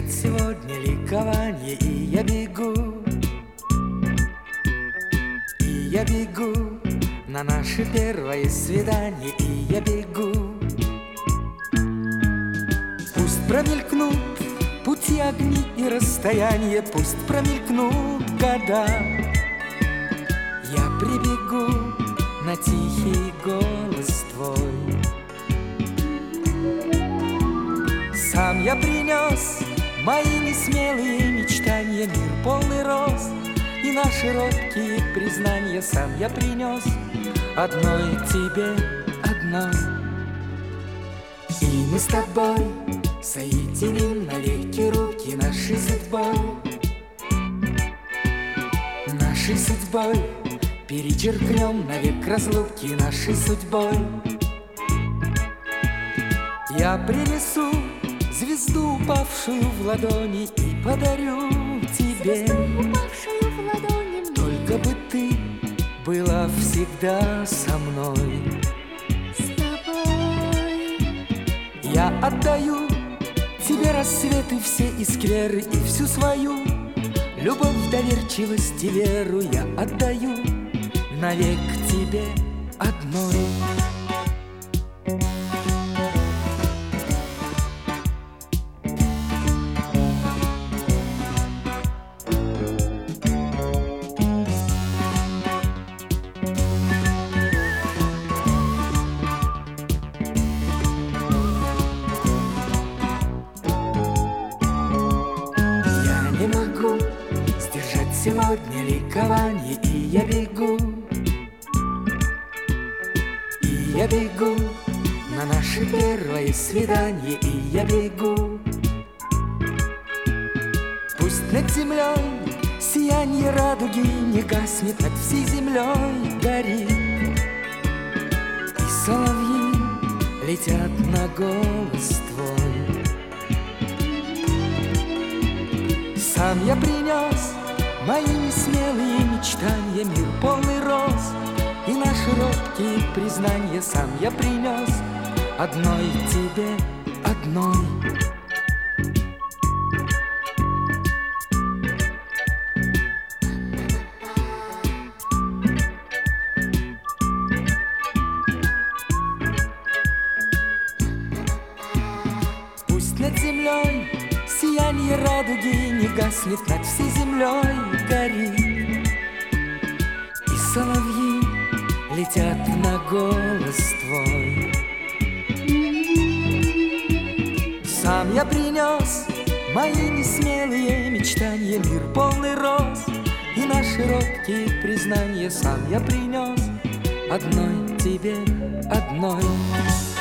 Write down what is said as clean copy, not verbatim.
Стяжать сегодня ликование, и я бегу, на наше первое свидание, и я бегу. Пусть промелькнут пути, огни и расстояния, пусть промелькнут года. Я прибегу на тихий голос твой. Сам я принес мои несмелые мечтания, мир полный роз и наши робкие признания. Сам я принес одной тебе, одной. И мы с тобой соединим навеки руки нашей судьбой. Нашей судьбой перечеркнем навек разлуки нашей судьбой. Я принесу звезду, упавшую в ладони, и подарю тебе. Только бы ты была всегда со мной. С тобой я отдаю тебе рассветы все и скверы, и всю свою любовь, доверчивость и веру я отдаю навек тебе одной. Не могу сдержать сегодня ликование, и я бегу, на наше первое свидание, и я бегу. Пусть над землей сиянье радуги не гаснет, над всей землей горит, и соловьи летят на голос твой. Сам я принес мои несмелые мечтания, мир полный роз и наши робкие признания. Сам я принес одной тебе, одной. Пусть над землей сиянье радуги не гаснет, над всей землей горит, и соловьи летят на голос твой. Сам я принес мои несмелые мечтания, мир полный роз и наши робкие признания. Сам я принес одной тебе, одной.